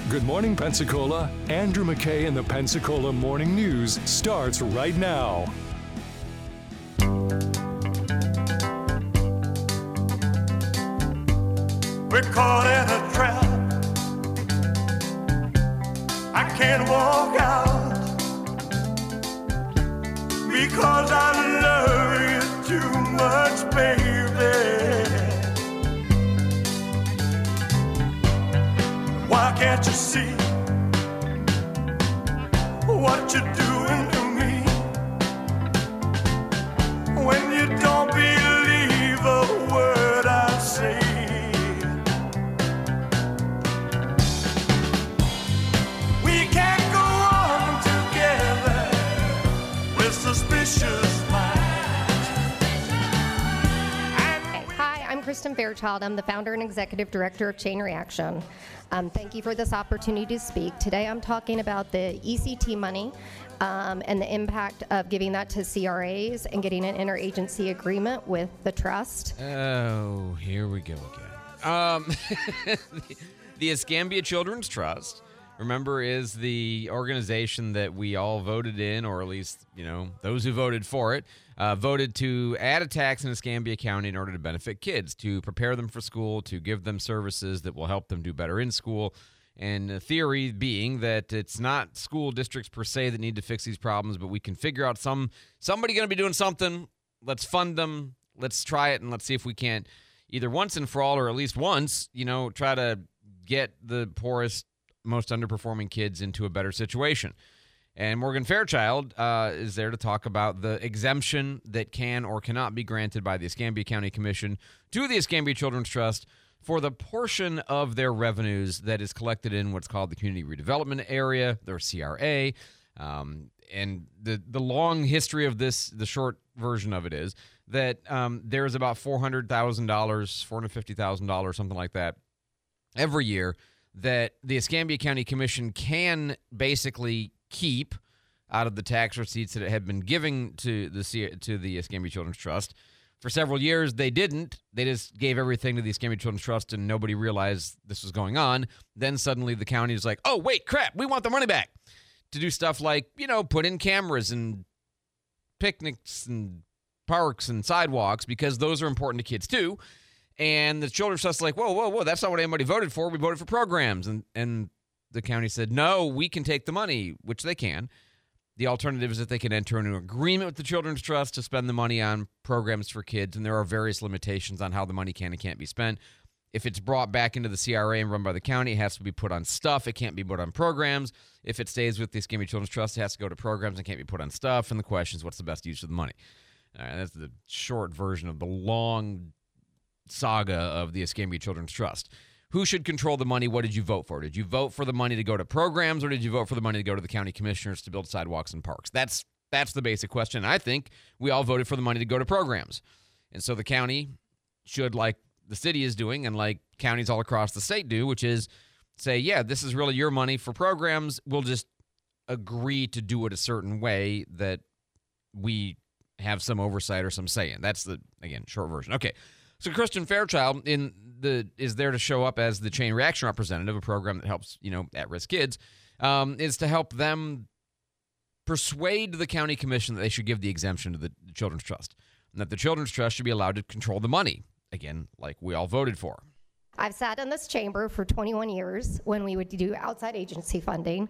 Good morning, Pensacola. Andrew McKay and the Pensacola Morning News starts right now. We're caught in a trap. I can't walk out because I love you too much, baby. Why can't you see what you're doing to me when you don't believe a word I say? We can't go on together with suspicious minds. Hi, I'm Kristen Fairchild. I'm the founder and executive director of Chain Reaction. Thank you for this opportunity to speak. Today I'm talking about the ECT money and the impact of giving that to CRAs and getting an interagency agreement with the trust. Oh, here we go again. The Escambia Children's Trust, remember, is the organization that we all voted in, or at least, those who voted for it, voted to add a tax in Escambia County in order to benefit kids, to prepare them for school, to give them services that will help them do better in school. And the theory being that it's not school districts per se that need to fix these problems, but we can figure out somebody going to be doing something. Let's fund them. Let's try it, and let's see if we can't either once and for all, or at least once, try to get the poorest, most underperforming kids into a better situation. And Morgan Fairchild is there to talk about the exemption that can or cannot be granted by the Escambia County Commission to the Escambia Children's Trust for the portion of their revenues that is collected in what's called the Community Redevelopment Area, their CRA. And the long history of this, the short version of it is that there's about $400,000, $450,000, something like that, every year that the Escambia County Commission can basically keep out of the tax receipts that it had been giving to the Escambia Children's Trust. For several years, they didn't. They just gave everything to the Escambia Children's Trust, and nobody realized this was going on. Then suddenly the county is like, oh, wait, crap, we want the money back to do stuff like, put in cameras and picnics and parks and sidewalks, because those are important to kids too. And the Children's Trust is like, whoa, that's not what anybody voted for. We voted for programs. And the county said, no, we can take the money, which they can. The alternative is that they can enter into an agreement with the Children's Trust to spend the money on programs for kids, and there are various limitations on how the money can and can't be spent. If it's brought back into the CRA and run by the county, it has to be put on stuff. It can't be put on programs. If it stays with the Escambia Children's Trust, it has to go to programs and can't be put on stuff. And the question is, what's the best use of the money? That's the short version of the long saga of the Escambia Children's Trust. Who should control the money? What did you vote for? Did you vote for the money to go to programs, or did you vote for the money to go to the county commissioners to build sidewalks and parks? That's the basic question. I think we all voted for the money to go to programs. And so the county should, like the city is doing and like counties all across the state do, which is say, yeah, this is really your money for programs. We'll just agree to do it a certain way that we have some oversight or some say in. That's the, again, short version. Okay. So Kristen Fairchild is there to show up as the Chain Reaction representative, a program that helps, at-risk kids, is to help them persuade the county commission that they should give the exemption to the Children's Trust, and that the Children's Trust should be allowed to control the money, again, like we all voted for. I've sat in this chamber for 21 years when we would do outside agency funding,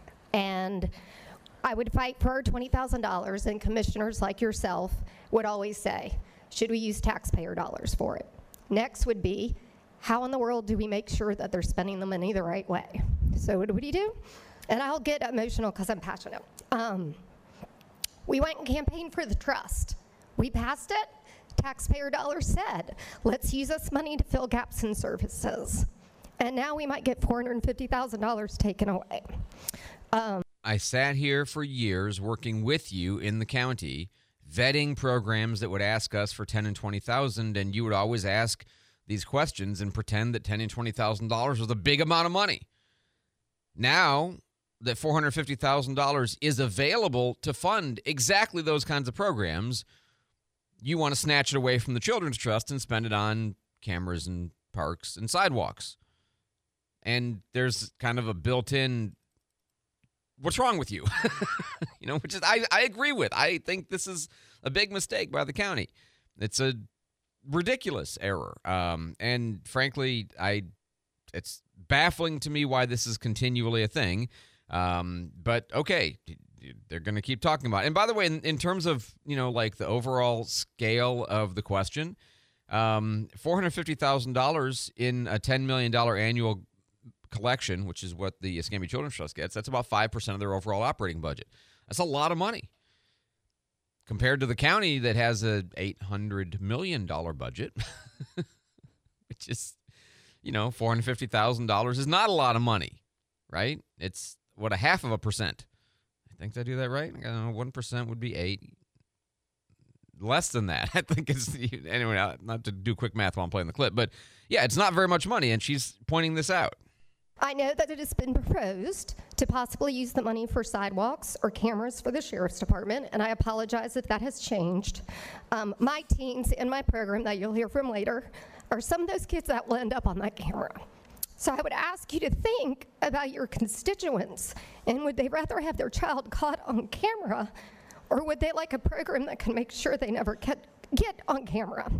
and I would fight for our $20,000, and commissioners like yourself would always say, should we use taxpayer dollars for it? Next would be, how in the world do we make sure that they're spending the money the right way? So what do we do? And I'll get emotional because I'm passionate. We went and campaigned for the trust. We passed it. Taxpayer dollars said, let's use this money to fill gaps in services. And now we might get $450,000 taken away. I sat here for years working with you in the county, vetting programs that would ask us for $10,000 and $20,000, and you would always ask these questions and pretend that $10,000 and $20,000 was a big amount of money. Now that $450,000 is available to fund exactly those kinds of programs, you want to snatch it away from the Children's Trust and spend it on cameras and parks and sidewalks. and there's kind of a built-in, what's wrong with you? Which is I agree with. I think this is a big mistake by the county. It's a ridiculous error. And frankly, it's baffling to me why this is continually a thing. But okay, they're going to keep talking about it. And by the way, in terms of, like the overall scale of the question, $450,000 in a $10 million annual collection, which is what the Escambia Children's Trust gets, that's about 5% of their overall operating budget. That's a lot of money compared to the county that has a $800 million budget, which is, $450,000 is not a lot of money, right? It's what, 0.5%. I think I do that right. I don't know, 1% would be 8. Less than that. I think it's, anyway, not to do quick math while I'm playing the clip, but yeah, it's not very much money, and she's pointing this out. I know that it has been proposed to possibly use the money for sidewalks or cameras for the sheriff's department, and I apologize if that has changed. My teens in my program that you'll hear from later are some of those kids that will end up on that camera. So I would ask you to think about your constituents, and would they rather have their child caught on camera, or would they like a program that can make sure they never get on camera?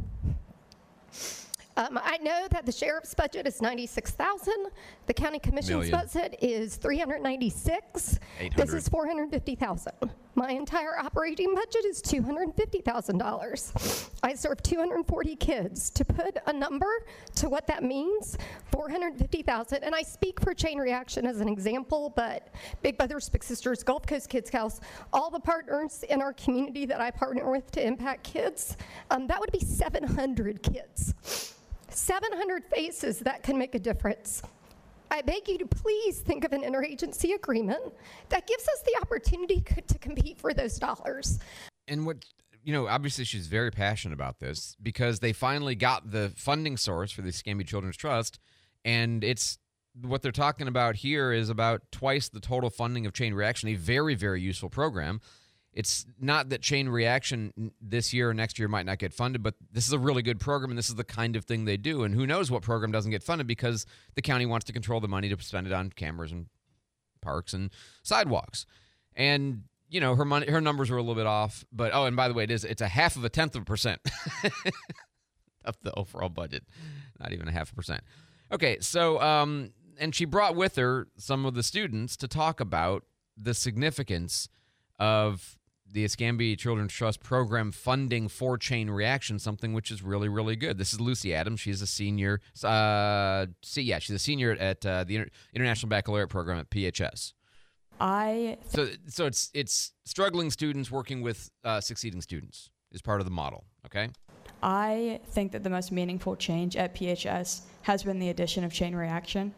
I know that the sheriff's budget is $96,000. The county commission's budget is $396,000. This is $450,000. My entire operating budget is $250,000. I serve 240 kids. To put a number to what that means, $450,000. And I speak for Chain Reaction as an example, but Big Brothers Big Sisters, Gulf Coast Kids House, all the partners in our community that I partner with to impact kids, that would be 700 kids. 700 faces that can make a difference. I beg you to please think of an interagency agreement that gives us the opportunity to compete for those dollars. And what, obviously she's very passionate about this because they finally got the funding source for the Escambia Children's Trust, and it's what they're talking about here is about twice the total funding of Chain Reaction, a very, very useful program. It's not that Chain Reaction this year or next year might not get funded, but this is a really good program, and this is the kind of thing they do. And who knows what program doesn't get funded because the county wants to control the money to spend it on cameras and parks and sidewalks. And, her numbers were a little bit off. But, and by the way, it's 0.5% of the overall budget. Not even 0.5%. Okay, so, and she brought with her some of the students to talk about the significance of the Escambia Children's Trust program funding for Chain Reaction, something which is really, really good. This is Lucy Adams. She's a senior. She's a senior at the International Baccalaureate program at PHS. So it's struggling students working with succeeding students is part of the model. Okay. I think that the most meaningful change at PHS has been the addition of Chain Reaction.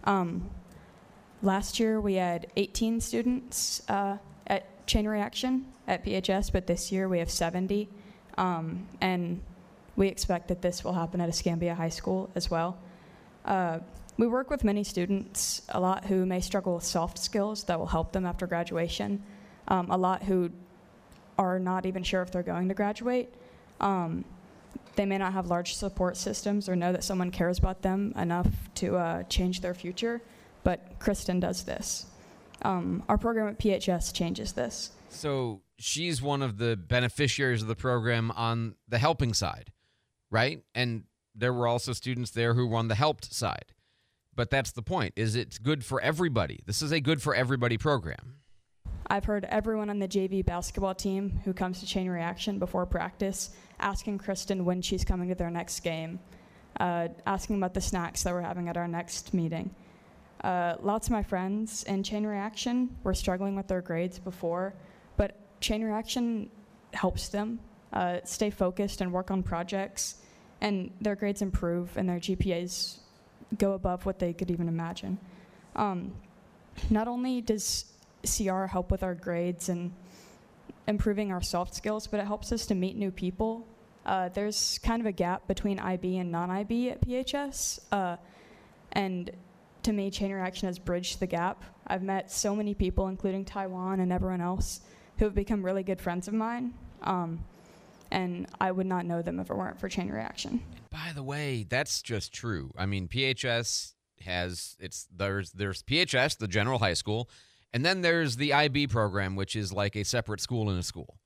Last year we had 18 students at Chain Reaction at PHS, but this year we have 70, and we expect that this will happen at Escambia High School as well. We work with many students, a lot who may struggle with soft skills that will help them after graduation, a lot who are not even sure if they're going to graduate. They may not have large support systems or know that someone cares about them enough to change their future, but Kristen does this. Our program at PHS changes this. So she's one of the beneficiaries of the program on the helping side, right? And there were also students there who were on the helped side. But that's the point, is it's good for everybody. This is a good for everybody program. I've heard everyone on the JV basketball team who comes to Chain Reaction before practice asking Kristen when she's coming to their next game, asking about the snacks that we're having at our next meeting. Lots of my friends in Chain Reaction were struggling with their grades before, but Chain Reaction helps them stay focused and work on projects, and their grades improve and their GPAs go above what they could even imagine. Not only does CR help with our grades and improving our soft skills, but it helps us to meet new people. There's kind of a gap between IB and non-IB at PHS, and to me, Chain Reaction has bridged the gap. I've met so many people, including Taiwan and everyone else, who have become really good friends of mine, and I would not know them if it weren't for Chain Reaction. By the way, that's just true. I mean, PHS there's PHS, the general high school, and then there's the IB program, which is like a separate school in a school.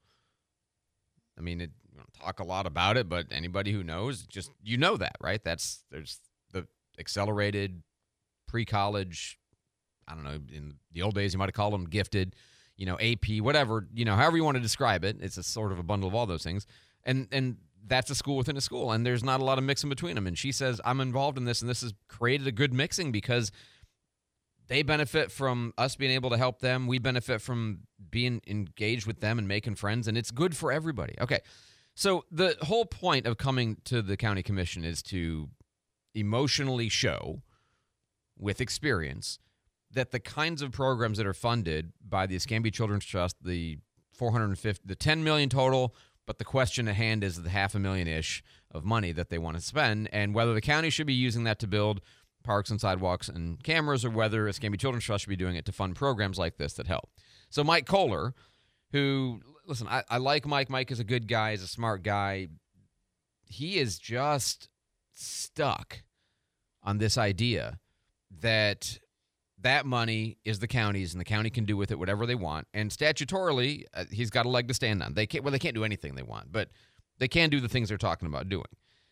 I mean, we don't talk a lot about it, but anybody who knows, just that, right? There's the accelerated pre-college. I don't know. In the old days, you might have called them gifted, AP, whatever, however you want to describe it. It's a sort of a bundle of all those things, and that's a school within a school, and there's not a lot of mixing between them. And she says, I'm involved in this, and this has created a good mixing because they benefit from us being able to help them. We benefit from being engaged with them and making friends, and it's good for everybody. Okay, so the whole point of coming to the county commission is to emotionally show with experience that the kinds of programs that are funded by the Escambia Children's Trust, the $10 million total, but the question at hand is the $500,000-ish of money that they want to spend, and whether the county should be using that to build parks and sidewalks and cameras, or whether Escambia Children's Trust should be doing it to fund programs like this that help. So Mike Kohler, who, listen, I like Mike. Mike is a good guy. He's a smart guy. He is just stuck on this idea that money is the county's, and the county can do with it whatever they want. And statutorily, he's got a leg to stand on. They can't do anything they want, but they can do the things they're talking about doing.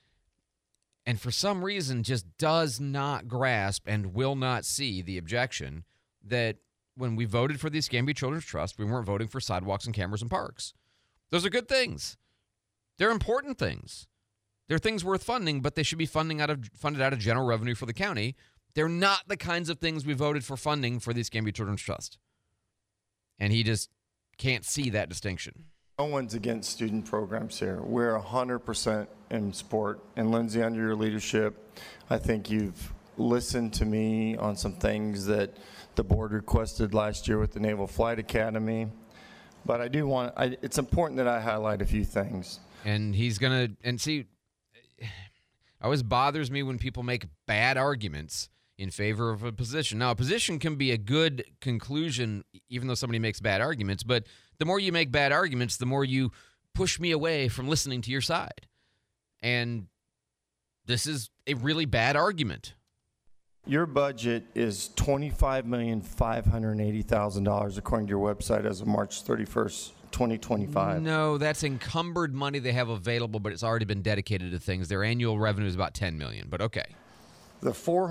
And for some reason, just does not grasp and will not see the objection that when we voted for the Escambia Children's Trust, we weren't voting for sidewalks and cameras and parks. Those are good things. They're important things. They're things worth funding, but they should be funded out of general revenue for the county. They're not the kinds of things we voted for funding for the Escambia Children's Trust. And he just can't see that distinction. No one's against student programs here. We're 100% in sport. And Lindsay, under your leadership, I think you've listened to me on some things that the board requested last year with the Naval Flight Academy. But it's important that I highlight a few things. And he's going to, and see, it always bothers me when people make bad arguments in favor of a position. Now, a position can be a good conclusion, even though somebody makes bad arguments, but the more you make bad arguments, the more you push me away from listening to your side. And this is a really bad argument. Your budget is $25,580,000 according to your website as of March 31st, 2025. No, that's encumbered money they have available, but it's already been dedicated to things. Their annual revenue is about $10 million, but okay. The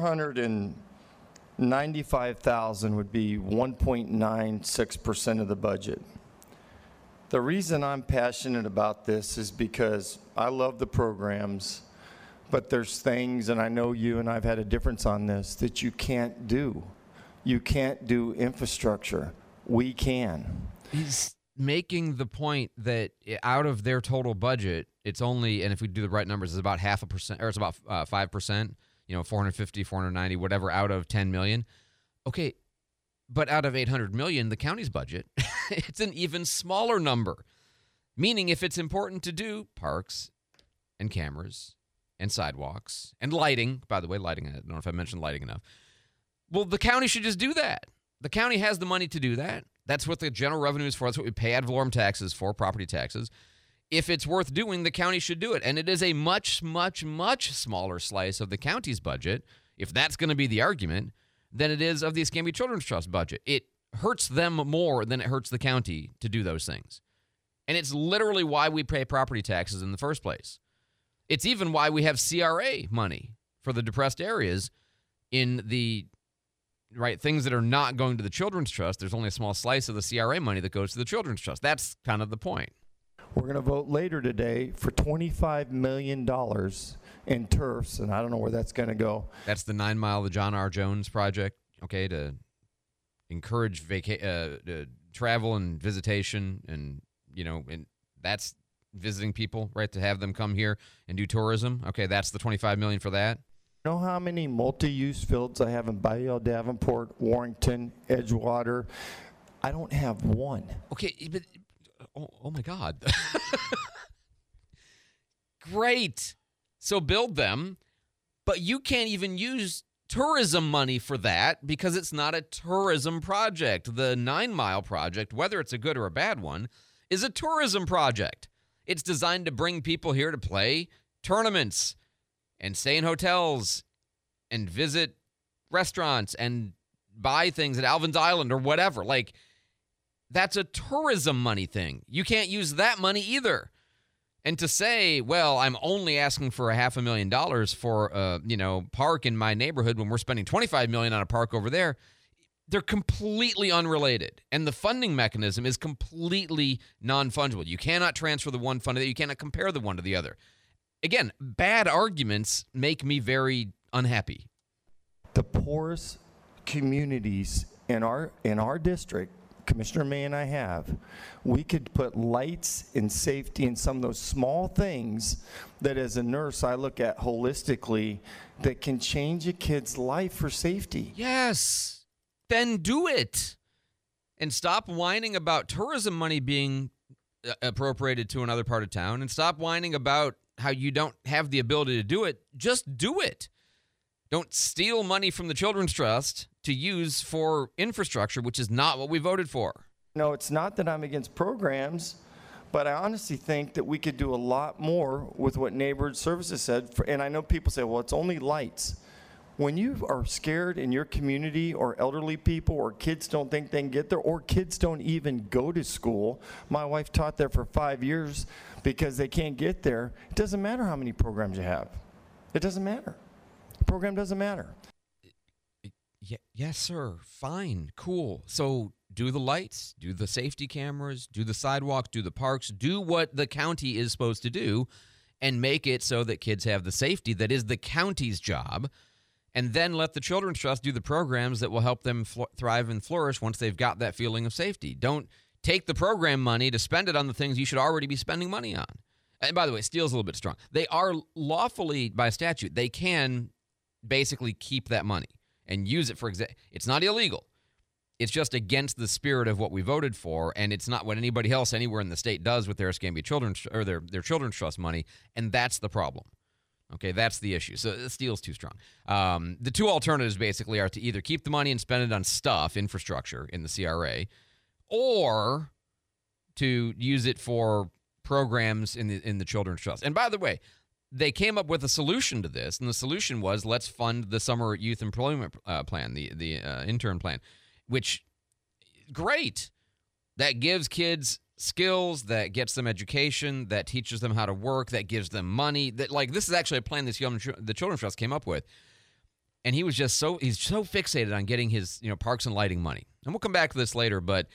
$495,000 would be 1.96% of the budget. The reason I'm passionate about this is because I love the programs, but there's things, and I know you and I've had a difference on this, that you can't do. You can't do infrastructure. We can. He's making the point that out of their total budget, it's only, and if we do the right numbers, it's about 0.5%, or it's about 5%. 450, 490, whatever, out of 10 million. Okay, but out of 800 million, the county's budget, it's an even smaller number. Meaning if it's important to do parks and cameras and sidewalks and lighting, by the way, lighting, I don't know if I mentioned lighting enough. Well, the county should just do that. The county has the money to do that. That's what the general revenue is for. That's what we pay ad valorem taxes for, property taxes. If it's worth doing, the county should do it. And it is a much, much, much smaller slice of the county's budget, if that's going to be the argument, than it is of the Escambia Children's Trust budget. It hurts them more than it hurts the county to do those things. And it's literally why we pay property taxes in the first place. It's even why we have CRA money for the depressed areas in the things that are not going to the Children's Trust. There's only a small slice of the CRA money that goes to the Children's Trust. That's kind of the point. We're going to vote later today for $25 million in turfs, and I don't know where that's going to go. That's the 9 Mile, the John R. Jones project, okay, to encourage travel and visitation, and, and that's visiting people, right, to have them come here and do tourism. Okay, that's the $25 million for that. You know how many multi-use fields I have in Bayou Davenport, Warrington, Edgewater? I don't have one. Okay, but... Oh my God. Great. So build them, but you can't even use tourism money for that because it's not a tourism project. The 9 Mile project, whether it's a good or a bad one, is a tourism project. It's designed to bring people here to play tournaments and stay in hotels and visit restaurants and buy things at Alvin's Island or whatever. Like, that's a tourism money thing. You can't use that money either. And to say, well, I'm only asking for $500,000 for a park in my neighborhood when we're spending $25 million on a park over there, they're completely unrelated. And the funding mechanism is completely non-fungible. You cannot transfer the one fund to the other. You cannot compare the one to the other. Again, bad arguments make me very unhappy. The poorest communities in our district, Commissioner May and I have, we could put lights and safety in some of those small things that as a nurse I look at holistically that can change a kid's life for safety. Yes. Then do it. And stop whining about tourism money being appropriated to another part of town, and stop whining about how you don't have the ability to do it. Just do it. Don't steal money from the Children's Trust to use for infrastructure, which is not what we voted for. No, it's not that I'm against programs, but I honestly think that we could do a lot more with what Neighborhood Services said. And I know people say, well, it's only lights. When you are scared in your community, or elderly people, or kids don't think they can get there, or kids don't even go to school. My wife taught there for 5 years because they can't get there. It doesn't matter how many programs you have. It doesn't matter. The program doesn't matter. Yes, sir. Fine. Cool. So do the lights, do the safety cameras, do the sidewalks, do the parks, do what the county is supposed to do, and make it so that kids have the safety that is the county's job. And then let the Children's Trust do the programs that will help them thrive and flourish once they've got that feeling of safety. Don't take the program money to spend it on the things you should already be spending money on. And by the way, steal's a little bit strong. They are lawfully, by statute, they can basically keep that money and use it for it's not illegal. It's just against the spirit of what we voted for, and it's not what anybody else anywhere in the state does with their Escambia Children's or their Children's Trust money, and that's the problem. Okay, that's the issue. So the steal's too strong. The two alternatives basically are to either keep the money and spend it on stuff, infrastructure in the CRA, or to use it for programs in the Children's Trust. And by the way, they came up with a solution to this, and the solution was let's fund the Summer Youth Employment Plan, the intern plan, which, great. That gives kids skills, that gets them education, that teaches them how to work, that gives them money. That, like, this is actually a plan the Children's Trust came up with. And he's so fixated on getting his parks and lighting money. And we'll come back to this later, but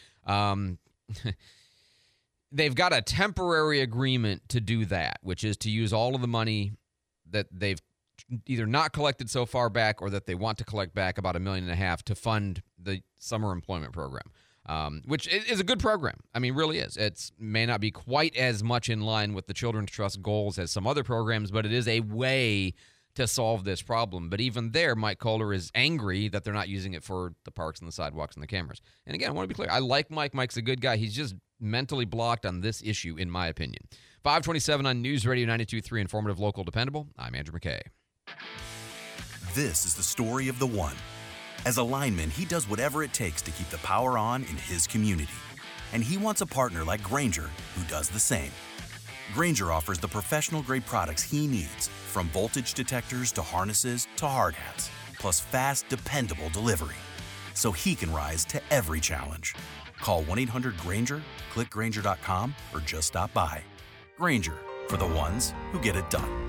they've got a temporary agreement to do that, which is to use all of the money that they've either not collected so far back or that they want to collect back, about $1.5 million, to fund the summer employment program. Which is a good program. I mean, really is. It may not be quite as much in line with the Children's Trust goals as some other programs, but it is a way to solve this problem. But even there, Mike Kohler is angry that they're not using it for the parks and the sidewalks and the cameras. And again, I want to be clear. I like Mike. Mike's a good guy. He's just mentally blocked on this issue, in my opinion. 527 on News Radio 92.3, informative, local, dependable. I'm Andrew McKay. This is the story of the one. As a lineman, he does whatever it takes to keep the power on in his community. And he wants a partner like Grainger who does the same. Grainger offers the professional-grade products he needs, from voltage detectors to harnesses to hard hats, plus fast, dependable delivery, so he can rise to every challenge. Call 1-800-GRAINGER, click Grainger.com, or just stop by. Grainger, for the ones who get it done.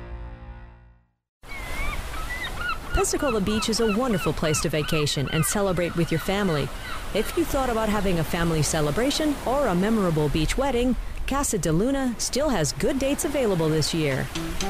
Pensacola Beach is a wonderful place to vacation and celebrate with your family. If you thought about having a family celebration or a memorable beach wedding, Casa de Luna still has good dates available this year.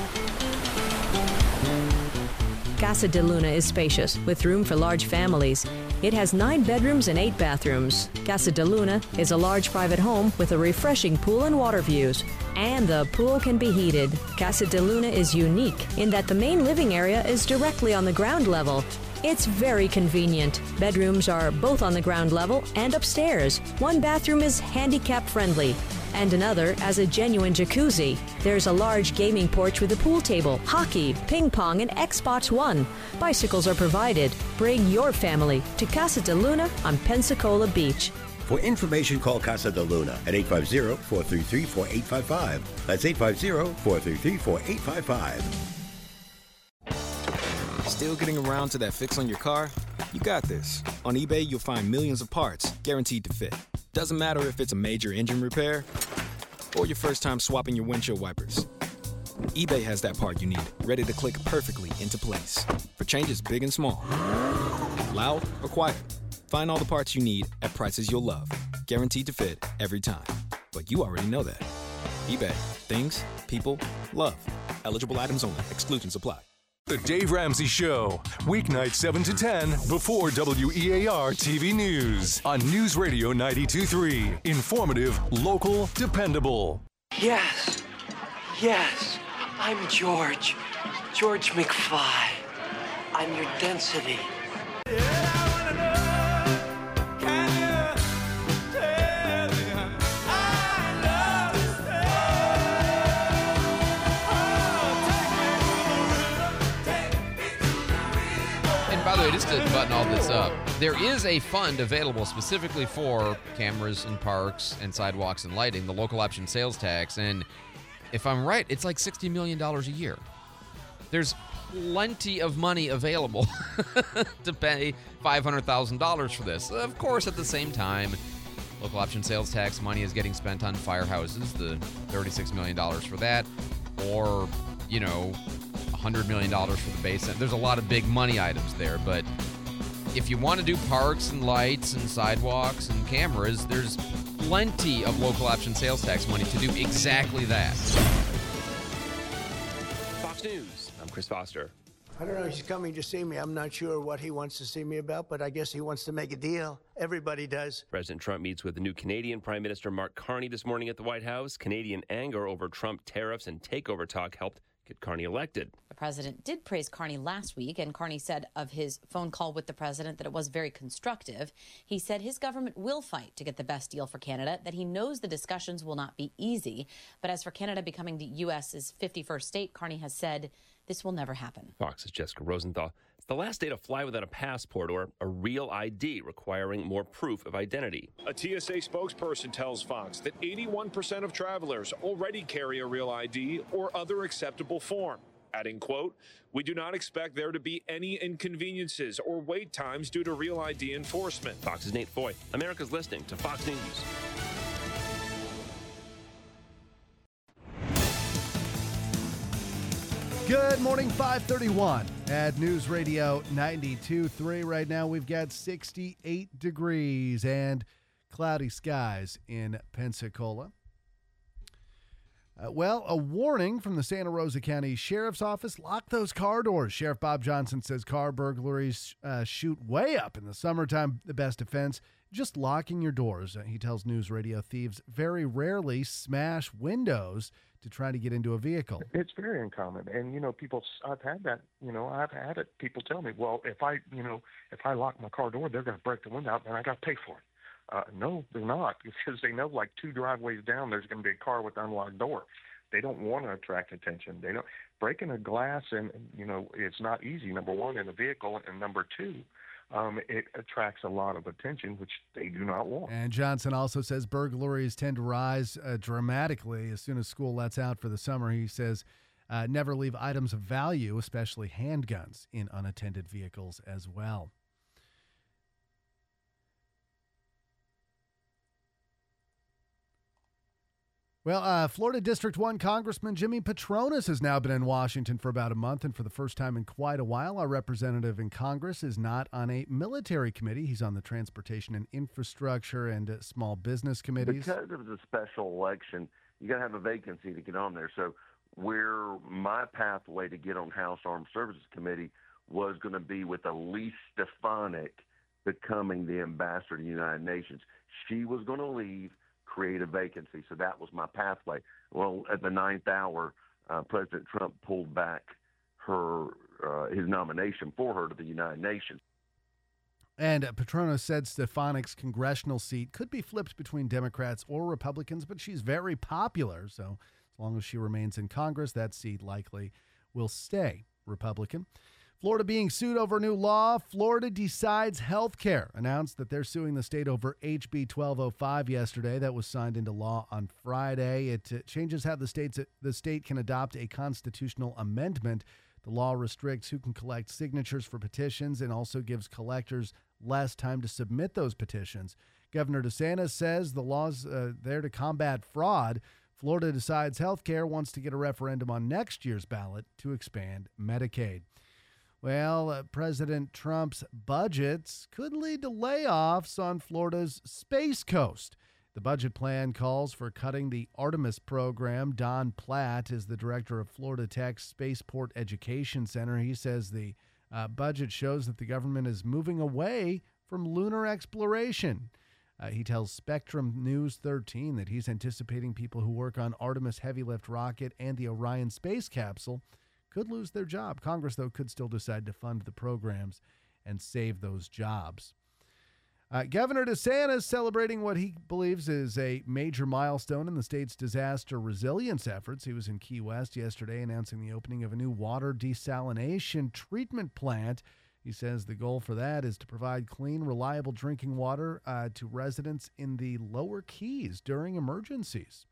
Casa de Luna is spacious, with room for large families. It has 9 bedrooms and 8 bathrooms. Casa de Luna is a large private home with a refreshing pool and water views. And the pool can be heated. Casa de Luna is unique in that the main living area is directly on the ground level. It's very convenient. Bedrooms are both on the ground level and upstairs. One bathroom is handicap friendly, and another has a genuine jacuzzi. There's a large gaming porch with a pool table, hockey, ping pong, and Xbox One. Bicycles are provided. Bring your family to Casa de Luna on Pensacola Beach. For information, call Casa de Luna at 850-433-4855. That's 850-433-4855. Still getting around to that fix on your car? You got this. On eBay, you'll find millions of parts guaranteed to fit. Doesn't matter if it's a major engine repair or your first time swapping your windshield wipers. eBay has that part you need, ready to click perfectly into place for changes big and small. Loud or quiet, find all the parts you need at prices you'll love. Guaranteed to fit every time. But you already know that. eBay. Things, people, love. Eligible items only. Exclusions apply. The Dave Ramsey Show, weeknight 7 to 10 before WEAR TV News on News Radio 92.3. Informative, local, dependable. Yes, I'm George McFly. I'm your density. By the way, just to button all this up, there is a fund available specifically for cameras in parks and sidewalks and lighting, the local option sales tax. And if I'm right, it's like $60 million a year. There's plenty of money available to pay $500,000 for this. Of course, at the same time, local option sales tax money is getting spent on firehouses, the $36 million for that, or, $100 million for the base. There's a lot of big money items there, but if you want to do parks and lights and sidewalks and cameras, there's plenty of local option sales tax money to do exactly that. Fox News, I'm Chris Foster. I don't know, he's coming to see me. I'm not sure what he wants to see me about, but I guess he wants to make a deal. Everybody does. President Trump meets with the new Canadian Prime Minister Mark Carney this morning at the White House. Canadian anger over Trump tariffs and takeover talk helped get Carney elected. The president did praise Carney last week, and Carney said of his phone call with the president that it was very constructive. He said his government will fight to get the best deal for Canada, that he knows the discussions will not be easy. But as for Canada becoming the U.S.'s 51st state, Carney has said this will never happen. Fox's Jessica Rosenthal. It's the last day to fly without a passport or a real ID requiring more proof of identity. A TSA spokesperson tells Fox that 81% of travelers already carry a real ID or other acceptable form. Adding, quote, "We do not expect there to be any inconveniences or wait times due to real ID enforcement." Fox's Nate Foy. America's listening to Fox News. Good morning, 531 at News Radio 92.3. Right now we've got 68 degrees and cloudy skies in Pensacola. A warning from the Santa Rosa County Sheriff's Office. Lock those car doors. Sheriff Bob Johnson says car burglaries shoot way up in the summertime. The best defense, just locking your doors. He tells News Radio thieves very rarely smash windows to try to get into a vehicle. It's very uncommon. And, people, I've had that, I've had it. People tell me, well, if I lock my car door, they're going to break the window out and I got to pay for it. No, they're not, because they know like 2 driveways down, there's going to be a car with an unlocked door. They don't want to attract attention. They don't breaking a glass, and it's not easy. Number one, in a vehicle, and number two, it attracts a lot of attention, which they do not want. And Johnson also says burglaries tend to rise dramatically as soon as school lets out for the summer. He says never leave items of value, especially handguns, in unattended vehicles as well. Well, Florida District 1 Congressman Jimmy Patronis has now been in Washington for about a month, and for the first time in quite a while, our representative in Congress is not on a military committee. He's on the Transportation and Infrastructure and Small Business Committees. Because of the special election, you got to have a vacancy to get on there. So my pathway to get on House Armed Services Committee was going to be with Elise Stefanik becoming the ambassador to the United Nations. She was going to leave, create a vacancy. So that was my pathway. Well, at the 9th hour, President Trump pulled back his nomination for her to the United Nations. And Patronis said Stefanik's congressional seat could be flipped between Democrats or Republicans, but she's very popular. So as long as she remains in Congress, that seat likely will stay Republican. Florida being sued over new law. Florida Decides Healthcare announced that they're suing the state over HB 1205 yesterday. That was signed into law on Friday. It changes how the state can adopt a constitutional amendment The law restricts who can collect signatures for petitions and also gives collectors less time to submit those petitions. Governor DeSantis says the law's there to combat fraud. Florida Decides Healthcare wants to get a referendum on next year's ballot to expand Medicaid. Well, President Trump's budgets could lead to layoffs on Florida's Space Coast. The budget plan calls for cutting the Artemis program. Don Platt is the director of Florida Tech's Spaceport Education Center. He says the budget shows that the government is moving away from lunar exploration. He tells Spectrum News 13 that he's anticipating people who work on Artemis heavy lift rocket and the Orion space capsule could lose their job. Congress, though, could still decide to fund the programs and save those jobs. Governor DeSantis celebrating what he believes is a major milestone in the state's disaster resilience efforts. He was in Key West yesterday announcing the opening of a new water desalination treatment plant. He says the goal for that is to provide clean, reliable drinking water to residents in the lower Keys during emergencies.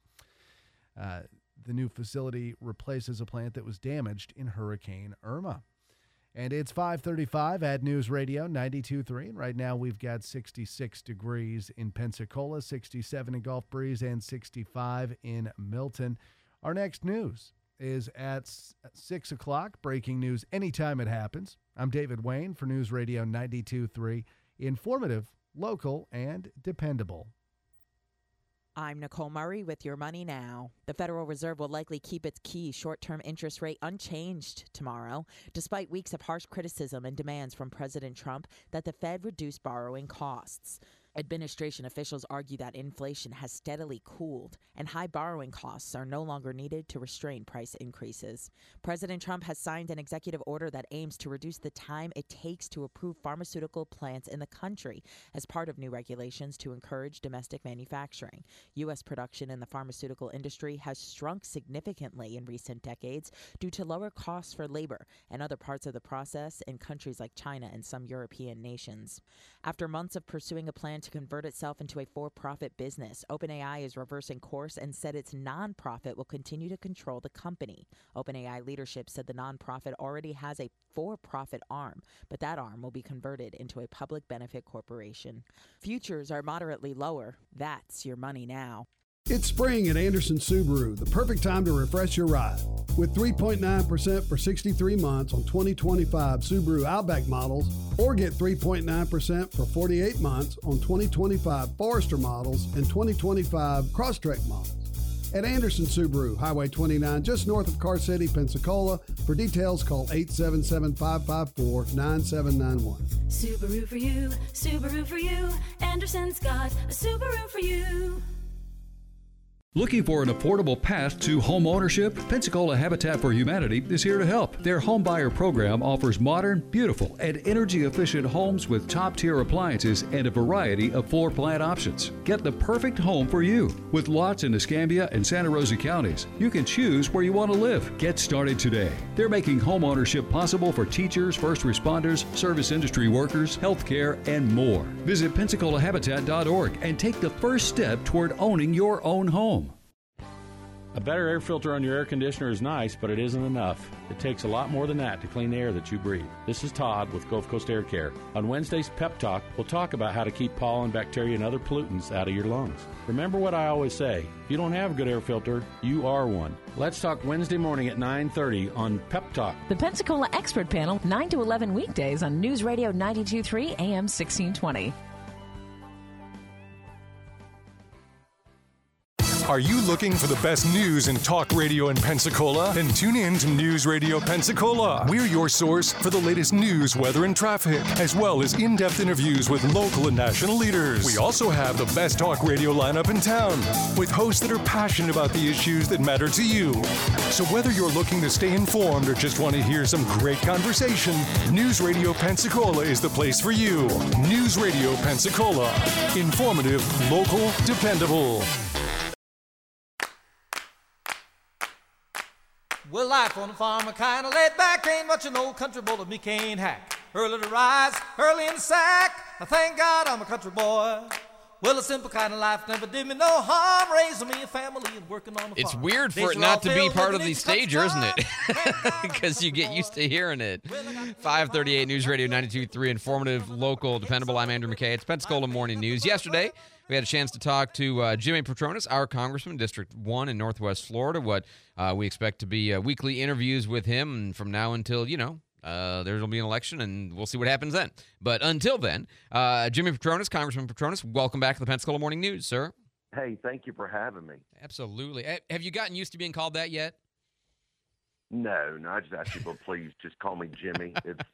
The new facility replaces a plant that was damaged in Hurricane Irma. And it's 5:35 at News Radio 92.3. And right now we've got 66 degrees in Pensacola, 67 in Gulf Breeze, and 65 in Milton. Our next news is at 6 o'clock. Breaking news anytime it happens. I'm David Wayne for News Radio 92.3. Informative, local, and dependable. I'm Nicole Murray with Your Money Now. The Federal Reserve will likely keep its key short-term interest rate unchanged tomorrow, despite weeks of harsh criticism and demands from President Trump that the Fed reduce borrowing costs. Administration officials argue that inflation has steadily cooled and high borrowing costs are no longer needed to restrain price increases. President Trump has signed an executive order that aims to reduce the time it takes to approve pharmaceutical plants in the country as part of new regulations to encourage domestic manufacturing. U.S. production in the pharmaceutical industry has shrunk significantly in recent decades due to lower costs for labor and other parts of the process in countries like China and some European nations. After months of pursuing a plan to convert itself into a for-profit business, OpenAI is reversing course and said its nonprofit will continue to control the company. OpenAI leadership said the nonprofit already has a for-profit arm, but that arm will be converted into a public benefit corporation. Futures are moderately lower. That's Your Money Now. It's spring at Anderson Subaru, the perfect time to refresh your ride. With 3.9% for 63 months on 2025 Subaru Outback models, or get 3.9% for 48 months on 2025 Forester models and 2025 Crosstrek models. At Anderson Subaru, Highway 29, just north of Car City, Pensacola. For details, call 877-554-9791. Subaru for you, Subaru for you. Anderson's got a Subaru for you. Looking for an affordable path to home ownership? Pensacola Habitat for Humanity is here to help. Their home buyer program offers modern, beautiful, and energy-efficient homes with top-tier appliances and a variety of floor plan options. Get the perfect home for you. With lots in Escambia and Santa Rosa counties, you can choose where you want to live. Get started today. They're making home ownership possible for teachers, first responders, service industry workers, healthcare, and more. Visit PensacolaHabitat.org and take the first step toward owning your own home. A better air filter on your air conditioner is nice, but it isn't enough. It takes a lot more than that to clean the air that you breathe. This is Todd with Gulf Coast Air Care. On Wednesday's Pep Talk, we'll talk about how to keep pollen, bacteria, and other pollutants out of your lungs. Remember what I always say, if you don't have a good air filter, you are one. Let's talk Wednesday morning at 9:30 on Pep Talk. The Pensacola Expert Panel, 9 to 11 weekdays on News Radio 92.3 AM 1620. Are you looking for the best news and talk radio in Pensacola? Then tune in to News Radio Pensacola. We're your source for the latest news, weather, and traffic, as well as in-depth interviews with local and national leaders. We also have the best talk radio lineup in town, with hosts that are passionate about the issues that matter to you. So whether you're looking to stay informed or just want to hear some great conversation, News Radio Pensacola is the place for you. News Radio Pensacola. Informative, local, dependable. Well, life on the farm, a kind of laid back, ain't much an old country boy that me can't hack. Early to rise, early in the sack, I thank God I'm a country boy. Well, a simple kind of life never did me no harm. Raising me a family and working on the It's farm. weird for Days it are not all to be filled part with of the each cup stager, isn't it? time. Because you get used to hearing it. 538 News Radio 92.3, informative, local, dependable. I'm Andrew McKay. It's Pensacola Morning News. Yesterday, we had a chance to talk to Jimmy Petronas, our congressman, District 1 in Northwest Florida, what we expect to be weekly interviews with him, and from now until, there will be an election, and we'll see what happens then. But until then, Jimmy Petronas, Congressman Petronas, welcome back to the Pensacola Morning News, sir. Hey, thank you for having me. Absolutely. Have you gotten used to being called that yet? No, I just ask people, please just call me Jimmy.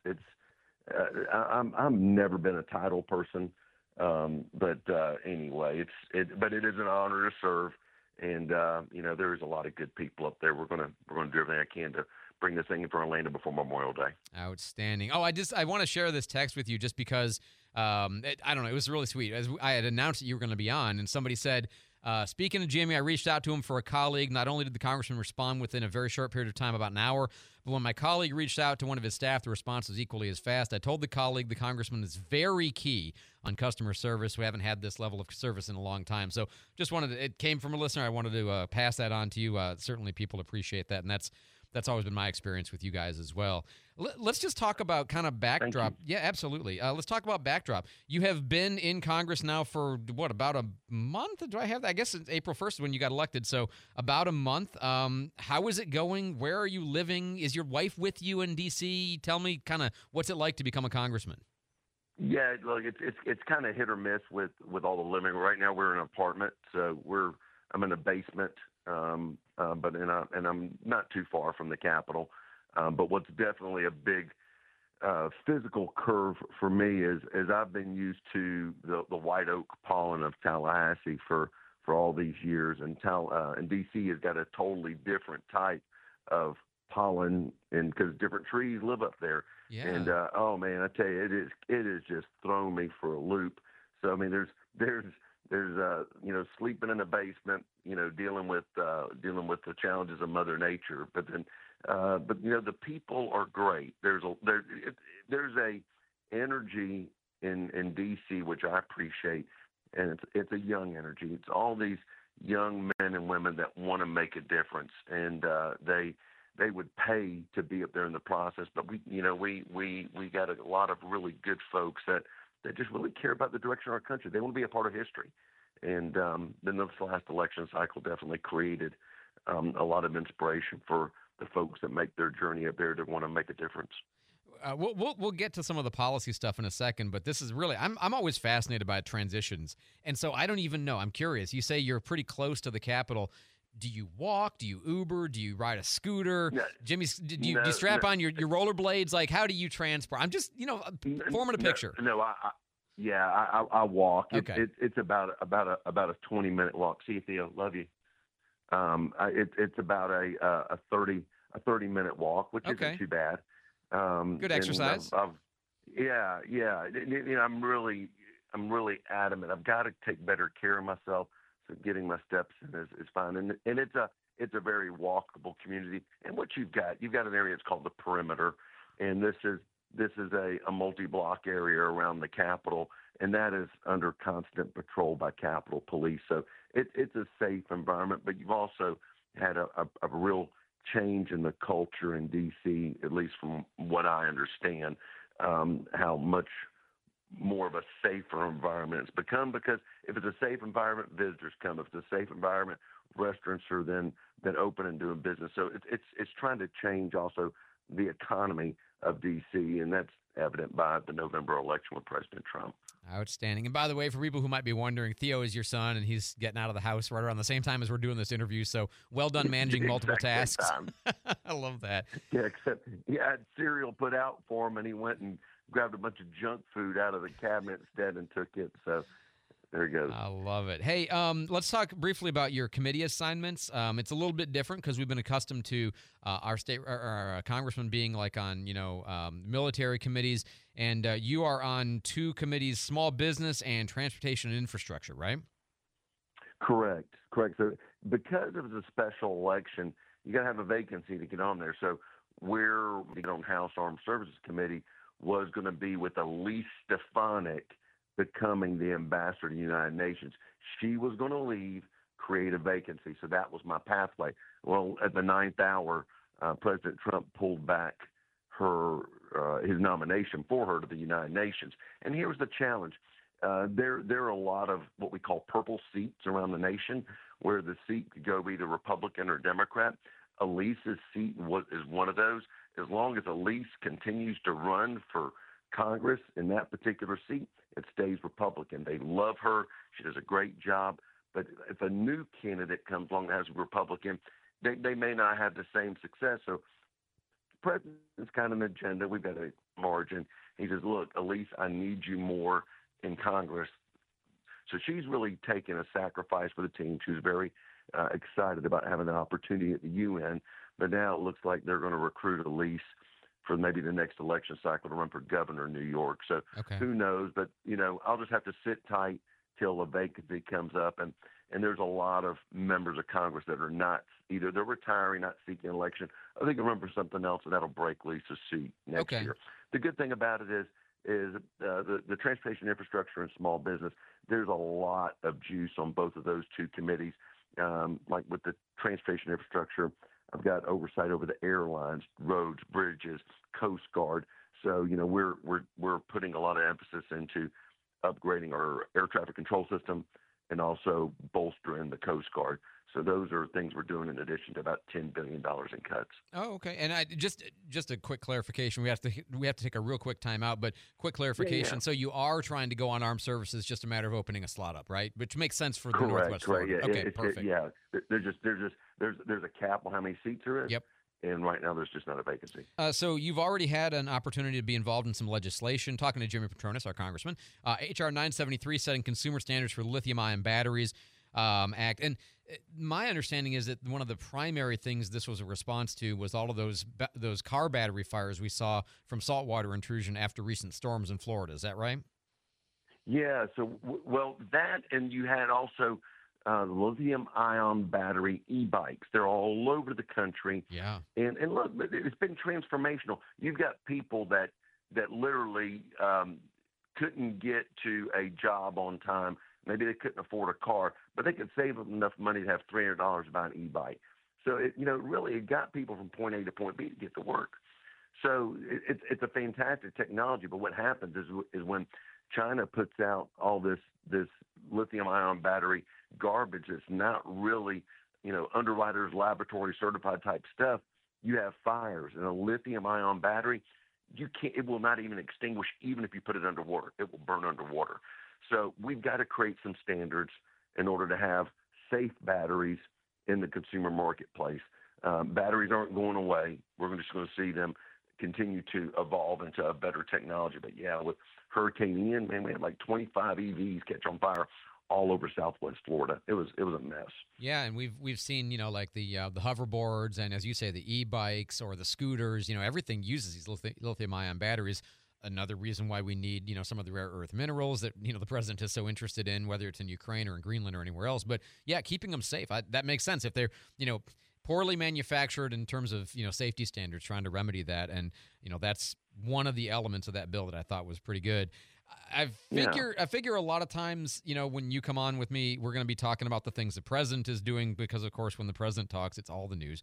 I'm never been a title person, but anyway, but it is an honor to serve, and there is a lot of good people up there. We're gonna do everything I can to bring this thing into Orlando before Memorial Day. Outstanding. Oh, I want to share this text with you just because I don't know, it was really sweet. As I had announced that you were going to be on, and somebody said, speaking of Jimmy, I reached out to him for a colleague. Not only did the congressman respond within a very short period of time, about an hour, but when my colleague reached out to one of his staff, the response was equally as fast. I told the colleague the congressman is very key on customer service. We haven't had this level of service in a long time. So just it came from a listener. I wanted to pass that on to you. Certainly people appreciate that, and that's always been my experience with you guys as well. Let's just talk about kind of backdrop. Yeah, absolutely. Let's talk about backdrop. You have been in Congress now for, about a month? Do I have that? I guess it's April 1st when you got elected, so about a month. How is it going? Where are you living? Is your wife with you in D.C.? Tell me kind of what's it like to become a congressman? Yeah, look, it's kind of hit or miss with all the living. Right now we're in an apartment, so I'm in a basement, but I'm not too far from the Capitol. But what's definitely a big physical curve for me is I've been used to the white oak pollen of Tallahassee for all these years, and DC has got a totally different type of pollen, and because different trees live up there. Yeah. And oh man, I tell you, it is just thrown me for a loop. So I mean, there's sleeping in a basement, dealing with the challenges of Mother Nature. But then, the people are great. There's a energy in DC which I appreciate, and it's a young energy. It's all these young men and women that want to make a difference, and they would pay to be up there in the process. But we got a lot of really good folks that just really care about the direction of our country. They want to be a part of history. And then this last election cycle definitely created a lot of inspiration for the folks that make their journey up there to want to make a difference. We'll get to some of the policy stuff in a second, but this is really, I'm always fascinated by transitions. And so I don't even know. I'm curious. You say you're pretty close to the Capitol. Do you walk? Do you Uber? Do you ride a scooter? No, Jimmy, do you strap on your rollerblades? Like, how do you transport? I'm just, forming a picture. I walk. Okay. It's about a 20-minute walk. See you, Theo. Love you. It's about a 30-minute walk, which isn't too bad. Good exercise. I'm really adamant. I've got to take better care of myself. So getting my steps in is fine, and it's a very walkable community. And what you've got an area. It's called the Perimeter, and this is a multi-block area around the Capitol, and that is under constant patrol by Capitol Police. So it's a safe environment. But you've also had a real change in the culture in D.C., at least from what I understand, how much more of a safer environment it's become, because if it's a safe environment, visitors come. If it's a safe environment, restaurants are then open and doing business. So it's trying to change also the economy of D.C., and that's evident by the November election with President Trump. Outstanding. And by the way, for people who might be wondering, Theo is your son, and he's getting out of the house right around the same time as we're doing this interview. So well done managing multiple tasks. I love that. Yeah, except he had cereal put out for him, and he went and grabbed a bunch of junk food out of the cabinet instead and took it. So there he goes. I love it. Hey, let's talk briefly about your committee assignments. It's a little bit different because we've been accustomed to our state our congressman being like on military committees, and you are on two committees: small business and transportation and infrastructure, right? Correct. So because it was a special election, you got to have a vacancy to get on there. So we're on House Armed Services Committee was going to be with Elise Stefanik, becoming the ambassador to the United Nations. She was going to leave, create a vacancy. So that was my pathway. Well, at the ninth hour, President Trump pulled back his nomination for her to the United Nations. And here was the challenge. There are a lot of what we call purple seats around the nation where the seat could go either Republican or Democrat. Elise's seat is one of those. As long as Elise continues to run for Congress in that particular seat, it stays Republican. They love her. She does a great job. But if a new candidate comes along that has a Republican, they may not have the same success. So the president's kind of an agenda. We've got a margin. He says, look, Elise, I need you more in Congress. So she's really taken a sacrifice for the team. She was very excited about having an opportunity at the UN. But now it looks like they're going to recruit Elise for maybe the next election cycle to run for governor in New York. So who knows? But, I'll just have to sit tight till a vacancy comes up. And there's a lot of members of Congress that are not, either they're retiring, not seeking election, or they can run for something else, and that'll break Lisa's seat next year. The good thing about it is the transportation infrastructure and small business, there's a lot of juice on both of those two committees. Like with the transportation infrastructure, I've got oversight over the airlines, roads, bridges, Coast Guard. So, we're putting a lot of emphasis into upgrading our air traffic control system and also bolstering the Coast Guard. So those are things we're doing in addition to about $10 billion in cuts. Oh, okay. And just a quick clarification. We have to take a real quick time out, but quick clarification. Yeah. So you are trying to go on armed services, just a matter of opening a slot up, right? Which makes sense for the Northwest Florida. Yeah. Okay, perfect. There's a cap on how many seats there is. Yep. And right now, there's just not a vacancy. So you've already had an opportunity to be involved in some legislation. Talking to Jimmy Patronis, our congressman, H.R. 973 setting consumer standards for lithium-ion batteries act. And my understanding is that one of the primary things this was a response to was all of those car battery fires we saw from saltwater intrusion after recent storms in Florida. Is that right? Yeah. So, that, and you had also lithium-ion battery e-bikes. They're all over the country. Yeah. And look, it's been transformational. You've got people that literally couldn't get to a job on time. Maybe they couldn't afford a car, but they could save enough money to have $300 to buy an e-bike. So it got people from point A to point B to get to work. So it's a fantastic technology. But what happens is when China puts out all this lithium-ion battery garbage that's not really, underwriters laboratory certified type stuff, you have fires. And a lithium-ion battery, it will not even extinguish even if you put it underwater. It will burn underwater. So we've got to create some standards in order to have safe batteries in the consumer marketplace. Batteries aren't going away. We're just going to see them continue to evolve into a better technology. But yeah, with Hurricane Ian, man, we had like 25 EVs catch on fire all over Southwest Florida. It was a mess. Yeah, and we've seen like the hoverboards and, as you say, the e-bikes or the scooters. Everything uses these lithium-ion batteries. Another reason why we need some of the rare earth minerals that the president is so interested in, whether it's in Ukraine or in Greenland or anywhere else. But yeah, keeping them safe, that makes sense. If they're poorly manufactured in terms of safety standards, trying to remedy that, and that's one of the elements of that bill that I thought was pretty good. I figure a lot of times, when you come on with me, we're going to be talking about the things the president is doing because, of course, when the president talks, it's all the news.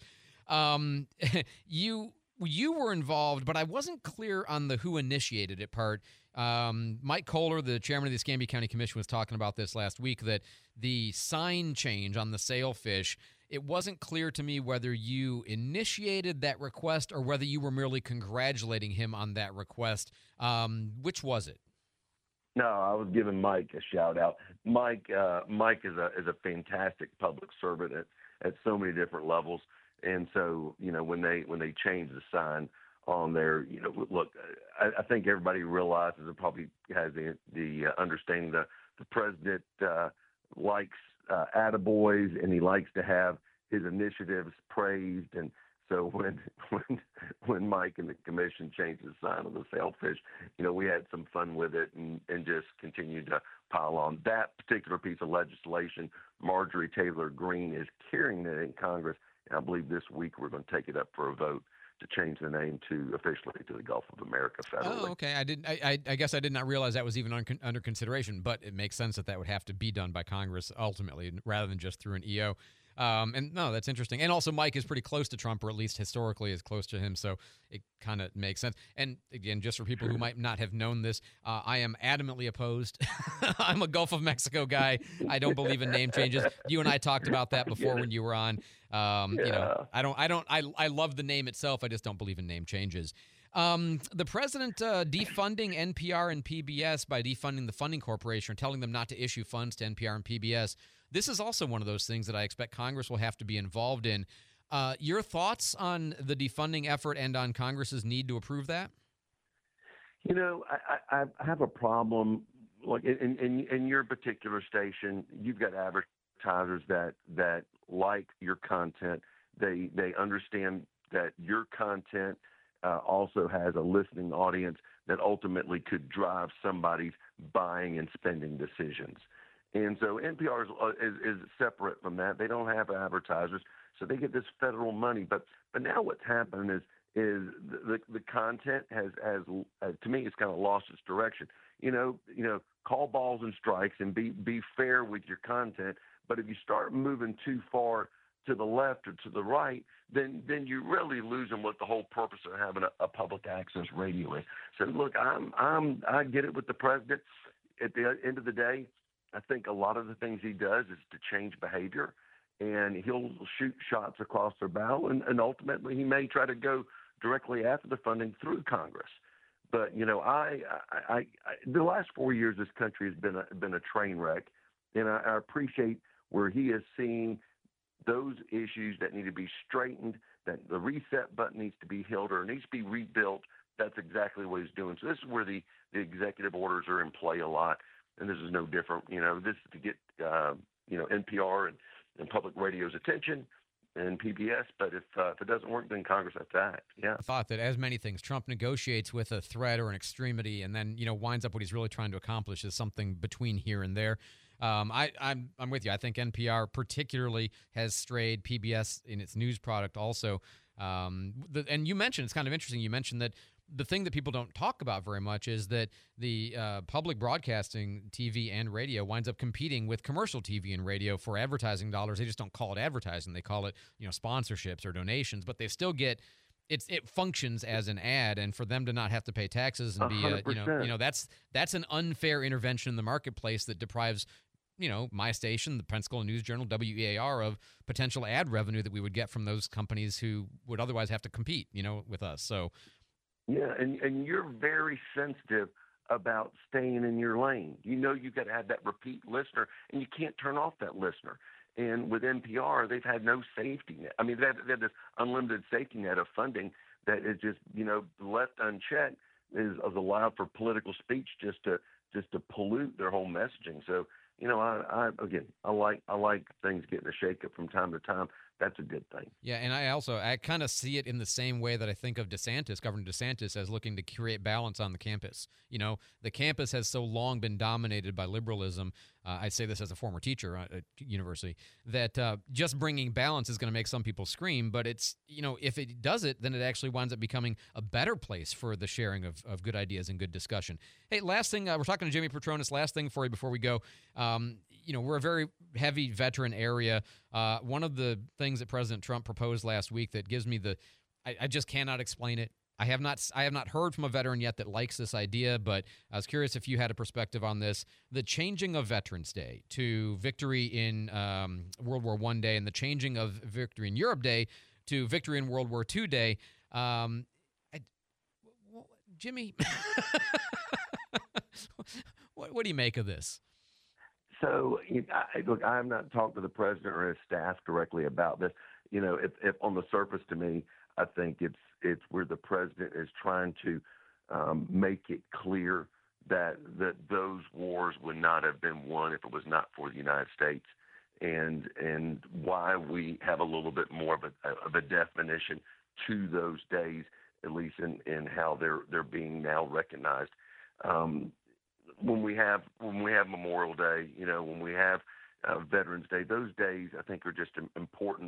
You were involved, but I wasn't clear on the who initiated it part. Mike Kohler, the chairman of the Escambia County Commission, was talking about this last week, that the sign change on the sailfish, it wasn't clear to me whether you initiated that request or whether you were merely congratulating him on that request. Which was it? No, I was giving Mike a shout out. Mike is a fantastic public servant at so many different levels. And so, when they changed the sign on there, look, I think everybody realizes and probably has the understanding that the president likes attaboys, and he likes to have his initiatives praised. And so when Mike and the commission changed the sign on the sailfish, we had some fun with it and just continued to pile on. That particular piece of legislation, Marjorie Taylor Greene is carrying it in Congress. And I believe this week we're going to take it up for a vote to change the name officially to the Gulf of America federally. Oh, okay. I guess I did not realize that was even under consideration, but it makes sense that would have to be done by Congress ultimately, rather than just through an EO. And no, that's interesting. And also, Mike is pretty close to Trump, or at least historically is close to him, so it kind of makes sense. And again, just for people who might not have known this, I am adamantly opposed. I'm a Gulf of Mexico guy. I don't believe in name changes. You and I talked about that before when you were on. I love the name itself. I just don't believe in name changes. The president defunding NPR and PBS by defunding the funding corporation, or telling them not to issue funds to NPR and PBS. This is also one of those things that I expect Congress will have to be involved in. Your thoughts on the defunding effort and on Congress's need to approve that? I have a problem. Like in your particular station, you've got advertisers that like your content. They understand that your content also has a listening audience that ultimately could drive somebody's buying and spending decisions. And so NPR is separate from that. They don't have advertisers, so they get this federal money. But now what's happened is the content has to me, it's kind of lost its direction. Call balls and strikes and be fair with your content. But if you start moving too far to the left or to the right, then you're really losing what the whole purpose of having a public access radio is. So look, I get it with the president. At the end of the day, I think a lot of the things he does is to change behavior, and he'll shoot shots across their bow, and ultimately he may try to go directly after the funding through Congress. But I the last 4 years, this country has been a train wreck, and I appreciate where he is seeing those issues that need to be straightened, that the reset button needs to be held or needs to be rebuilt. That's exactly what he's doing. So this is where the executive orders are in play a lot. And this is no different. This is to get, NPR and public radio's attention and PBS. But if it doesn't work, then Congress has to act. Yeah. I thought that, as many things, Trump negotiates with a threat or an extremity, and then, winds up what he's really trying to accomplish is something between here and there. I'm with you. I think NPR particularly has strayed. PBS in its news product also. And you mentioned, it's kind of interesting, you mentioned that the thing that people don't talk about very much is that the public broadcasting TV and radio winds up competing with commercial TV and radio for advertising dollars. They just don't call it advertising. They call it, sponsorships or donations, but they still get it functions as an ad, and for them to not have to pay taxes and be that's an unfair intervention in the marketplace that deprives my station, the Pensacola News Journal, WEAR, of potential ad revenue that we would get from those companies who would otherwise have to compete, with us. So yeah, and you're very sensitive about staying in your lane. You've got to have that repeat listener, and you can't turn off that listener. And with NPR, they've had no safety net. I mean, they have this unlimited safety net of funding that is just, left unchecked is allowed for political speech just to pollute their whole messaging. So, I like things getting a shakeup from time to time. That's a good thing. Yeah, and I kind of see it in the same way that I think of Governor DeSantis, as looking to create balance on the campus. The campus has so long been dominated by liberalism. I say this as a former teacher at university, that just bringing balance is going to make some people scream. But it's, if it does it, then it actually winds up becoming a better place for the sharing of good ideas and good discussion. Hey, last thing, we're talking to Jimmy Petronas. Last thing for you before we go. We're a very heavy veteran area. One of the things that President Trump proposed last week that gives me I just cannot explain it. I have not heard from a veteran yet that likes this idea, but I was curious if you had a perspective on this. The changing of Veterans Day to Victory in World War I Day, and the changing of Victory in Europe Day to Victory in World War II Day. Jimmy, what do you make of this? So, look, I have not talked to the president or his staff directly about this. If on the surface, to me, I think it's where the president is trying to make it clear that those wars would not have been won if it was not for the United States, and why we have a little bit more of a definition to those days, at least in how they're being now recognized. When we have Memorial Day, when we have Veterans Day, those days I think are just important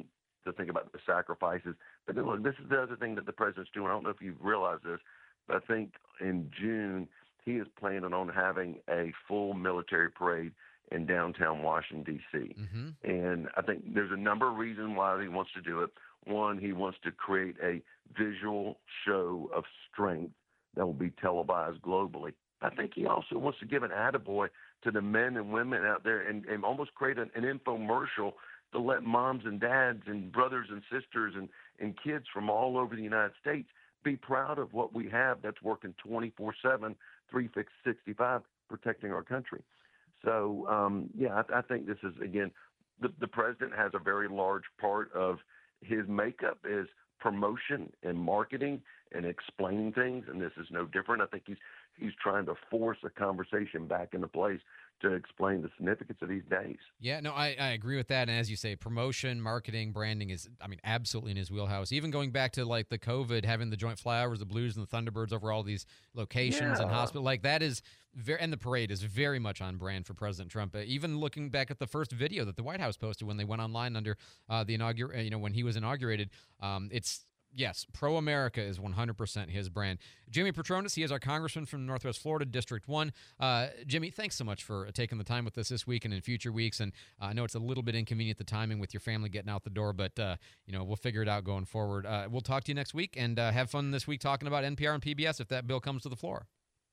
to think about the sacrifices. But then, look, this is the other thing that the president's doing. I don't know if you've realized this, but I think in June he is planning on having a full military parade in downtown Washington, D.C. And I think there's a number of reasons why he wants to do it. One, he wants to create a visual show of strength that will be televised globally. I think he also wants to give an attaboy to the men and women out there and almost create an infomercial to let moms and dads and brothers and sisters and kids from all over the United States be proud of what we have that's working 24/7, 365, protecting our country. So, I think this is, again, the president has a very large part of his makeup is promotion and marketing and explaining things, and this is no different. I think he's trying to force a conversation back into place to explain the significance of these days. Yeah, no, I agree with that. And as you say, promotion, marketing, branding is, absolutely in his wheelhouse. Even going back to like the COVID, having the joint flyovers, the Blues and the Thunderbirds over all these locations and hospitals, like that is and the parade is very much on brand for President Trump. Even looking back at the first video that the White House posted when they went online under when he was inaugurated, it's. Yes, pro-America is 100% his brand. Jimmy Petronas, he is our congressman from Northwest Florida, District 1. Jimmy, thanks so much for taking the time with us this week and in future weeks. And I know it's a little bit inconvenient, the timing with your family getting out the door, but we'll figure it out going forward. We'll talk to you next week, and have fun this week talking about NPR and PBS if that bill comes to the floor.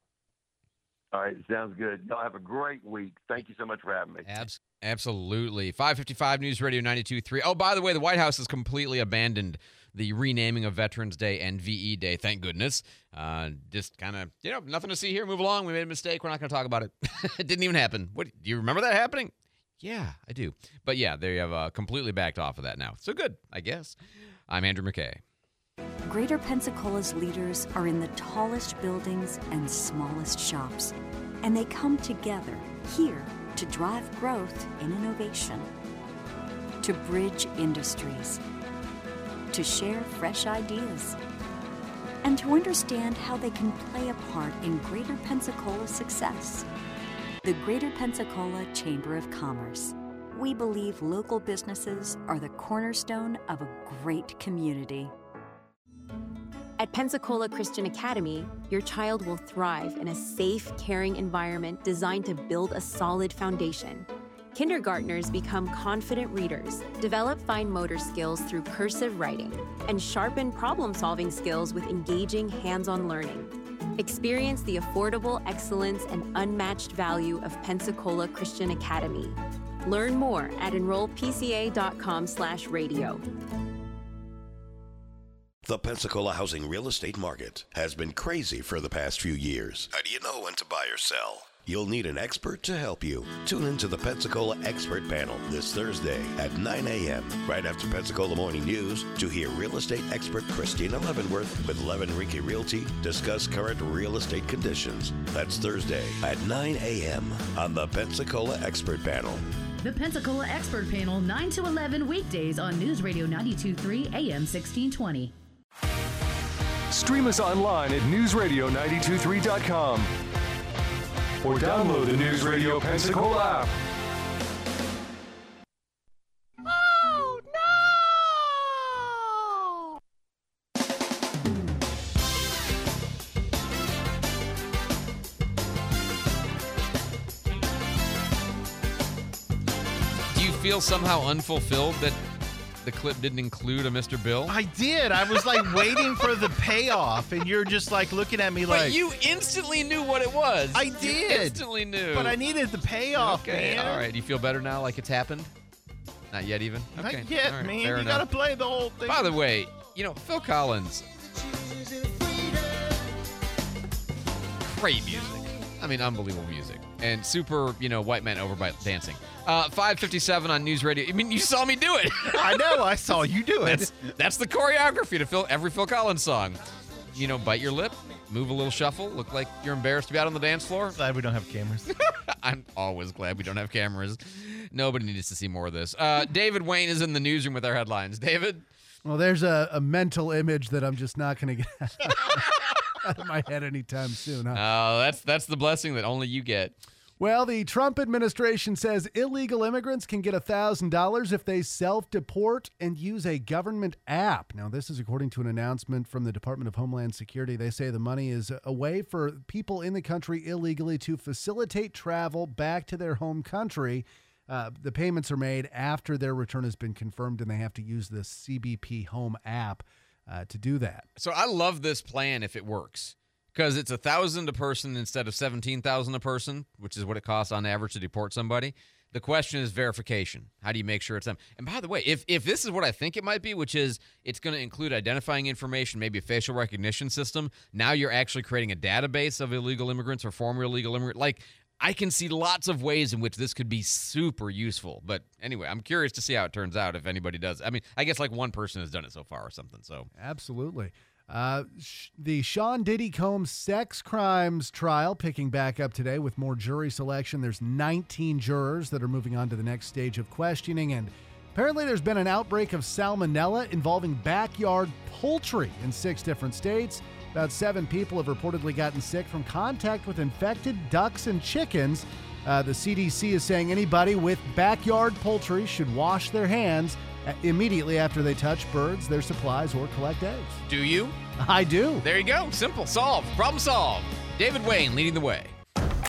All right, sounds good. Y'all have a great week. Thank you so much for having me. Absolutely. 555 News Radio 92.3. Oh, by the way, the White House has completely abandoned the renaming of Veterans Day and VE Day. Thank goodness. Just kind of, nothing to see here. Move along. We made a mistake. We're not going to talk about it. It didn't even happen. What? Do you remember that happening? Yeah, I do. But yeah, they have completely backed off of that now. So good, I guess. I'm Andrew McKay. Greater Pensacola's leaders are in the tallest buildings and smallest shops, and they come together here to drive growth and innovation, to bridge industries, to share fresh ideas, and to understand how they can play a part in Greater Pensacola's success. The Greater Pensacola Chamber of Commerce. We believe local businesses are the cornerstone of a great community. At Pensacola Christian Academy, your child will thrive in a safe, caring environment designed to build a solid foundation. Kindergartners become confident readers, develop fine motor skills through cursive writing, and sharpen problem-solving skills with engaging hands-on learning. Experience the affordable excellence and unmatched value of Pensacola Christian Academy. Learn more at enrollpca.com/radio. The Pensacola housing real estate market has been crazy for the past few years. How do you know when to buy or sell? You'll need an expert to help you. Tune into the Pensacola Expert Panel this Thursday at 9 a.m. right after Pensacola Morning News to hear real estate expert Christina Leavenworth with Leavenrinky Realty discuss current real estate conditions. That's Thursday at 9 a.m. on the Pensacola Expert Panel. The Pensacola Expert Panel, 9 to 11 weekdays on News Radio 92.3 AM 1620. Stream us online at newsradio923.com or download the News Radio Pensacola app. Oh, no! Do you feel somehow unfulfilled that the clip didn't include a Mr. Bill? I did. I was like waiting for the payoff, and you're just like looking at me like. But you instantly knew what it was. I did. You instantly knew. But I needed the payoff, okay, man. All right. Do you feel better now, like it's happened? Not yet, even? Okay. Not yet, right, man. You got to play the whole thing. By the way, Phil Collins. Great music. Unbelievable music. And super, white man over by dancing. 5:57 on News Radio. You saw me do it. I know. I saw you do it. That's the choreography to every Phil Collins song. Bite your lip, move a little shuffle, look like you're embarrassed to be out on the dance floor. Glad we don't have cameras. I'm always glad we don't have cameras. Nobody needs to see more of this. David Wayne is in the newsroom with our headlines. David? Well, there's a mental image that I'm just not going to get out of my head anytime soon. Huh? Oh, that's the blessing that only you get. Well, the Trump administration says illegal immigrants can get $1,000 if they self-deport and use a government app. Now, this is according to an announcement from the Department of Homeland Security. They say the money is a way for people in the country illegally to facilitate travel back to their home country. The payments are made after their return has been confirmed, and they have to use the CBP Home app to do that. So I love this plan if it works. Because it's $1,000 a person instead of $17,000 a person, which is what it costs on average to deport somebody. The question is verification. How do you make sure it's them? And by the way, if this is what I think it might be, which is it's going to include identifying information, maybe a facial recognition system, now you're actually creating a database of illegal immigrants or former illegal immigrants. Like, I can see lots of ways in which this could be super useful. But anyway, I'm curious to see how it turns out if anybody does. I mean, I guess like one person has done it so far or something. So absolutely. The Sean Diddy Combs sex crimes trial picking back up today with more jury selection. There's 19 jurors that are moving on to the next stage of questioning, and apparently there's been an outbreak of salmonella involving backyard poultry in 6 different states. About 7 people have reportedly gotten sick from contact with infected ducks and chickens. The CDC is saying anybody with backyard poultry should wash their hands immediately after they touch birds, their supplies, or collect eggs. Do you? I do. There you go. Simple. Solved. Problem solved. David Wayne leading the way.